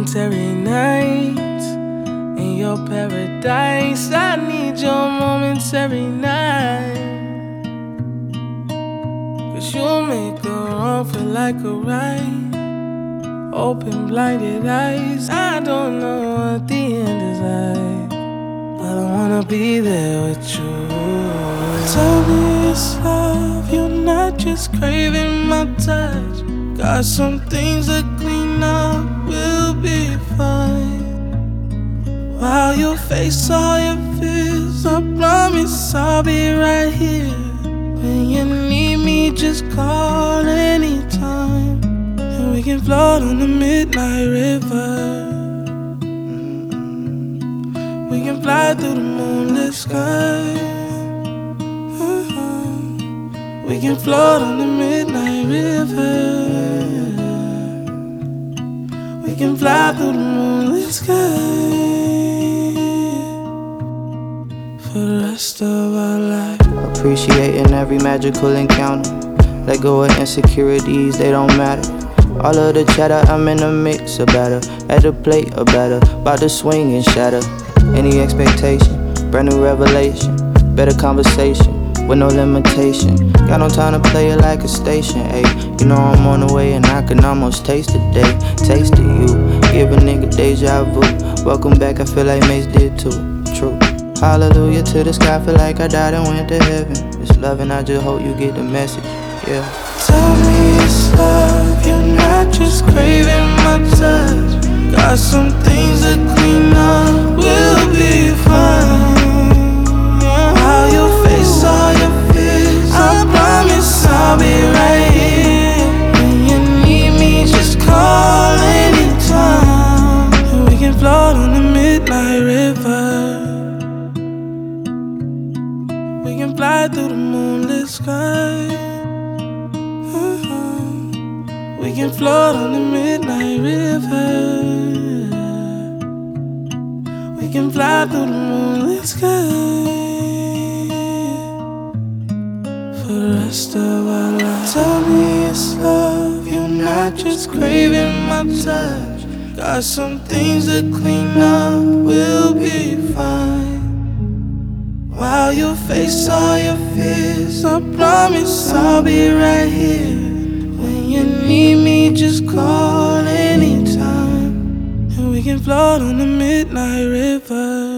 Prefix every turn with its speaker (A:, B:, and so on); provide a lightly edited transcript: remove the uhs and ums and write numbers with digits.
A: momentary nights in your paradise. I need your momentary night, 'cause you make a wrong feel like a right. Open blinded eyes, I don't know what the end is like, but I wanna be there with you. Tell me it's love, you're not just craving my touch. Got some things to clean up, we'll be fine. While you face all your fears, I promise I'll be right here. When you need me, just call anytime, and we can float on the midnight river. We can fly through the moonlit sky. We can float on the midnight river. We can fly through the moonlit sky for the rest of our life.
B: Appreciating every magical encounter. Let go of insecurities, they don't matter. All of the chatter, I'm in the mix, or better. At the plate, or better. About to swing and shatter any expectation. Brand new revelation, better conversation with no limitation. Got no time to play it like a station, ayy. You know I'm on the way and I can almost taste the day. Taste of you, give a nigga deja vu. Welcome back, I feel like Mace did too. True. Hallelujah to the sky, feel like I died and went to heaven. It's love and I just hope you get the message, yeah.
A: Tell me it's love, you're not just craving my touch. Got some things to clean up, we'll be fine. How you face all your fears, I promise I'll be right here. When you need me, just call anytime, and we can float on the midnight river. We can fly through the moonlit sky. We can float on the midnight river. We can fly through the moonlit sky for the rest of our lives. Tell me it's love, you're not just craving my touch. Got some things to clean up, we'll be fine. While you face all your fears, I promise I'll be right here. When you need me, just call anytime, and we can float on the midnight river.